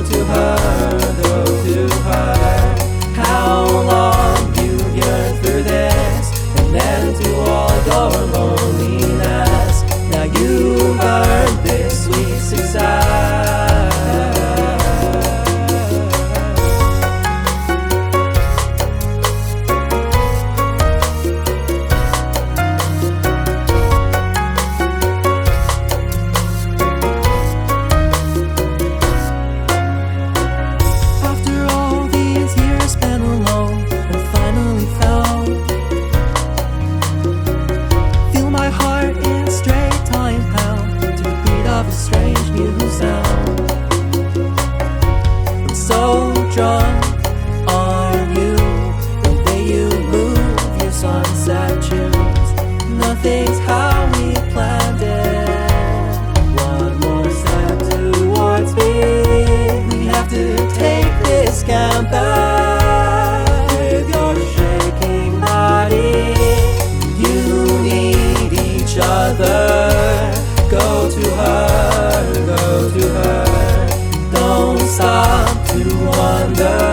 Go to her, go to her. How long you yearn for this, and then to all your loneliness. Now you've earned this sweet success. A strange new sound. I'm so drunk on you, the way you move your sunset tunes. Nothing's how we planned it. One more step towards me. We have to take this gamble with your shaking body. You need each other. Go to her, go to her. Don't stop to wonder.